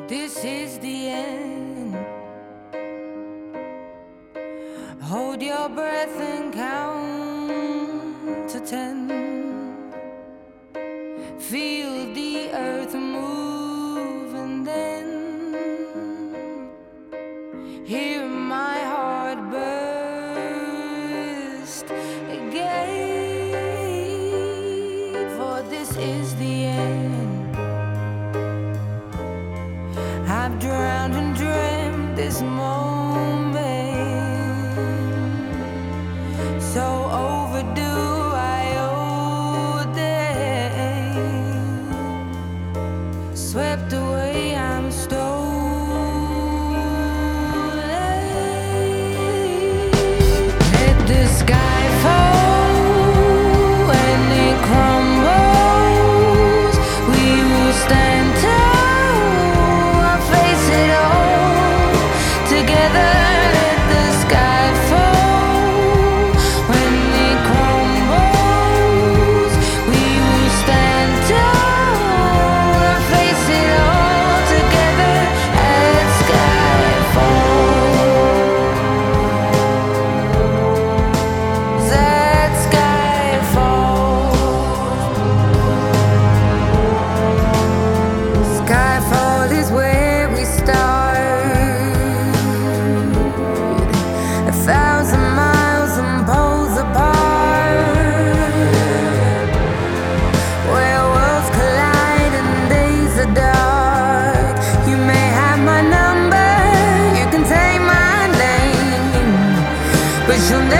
This is the end. Hold your breath and count to 10. Feel the earth move and then hear my heart burst again. For this is the end. I've drowned and dreamt this moment, so overdue I owe them. Swept away, I'm stolen. Let the sky fall when it crumbles. We will stand tall. But you'll never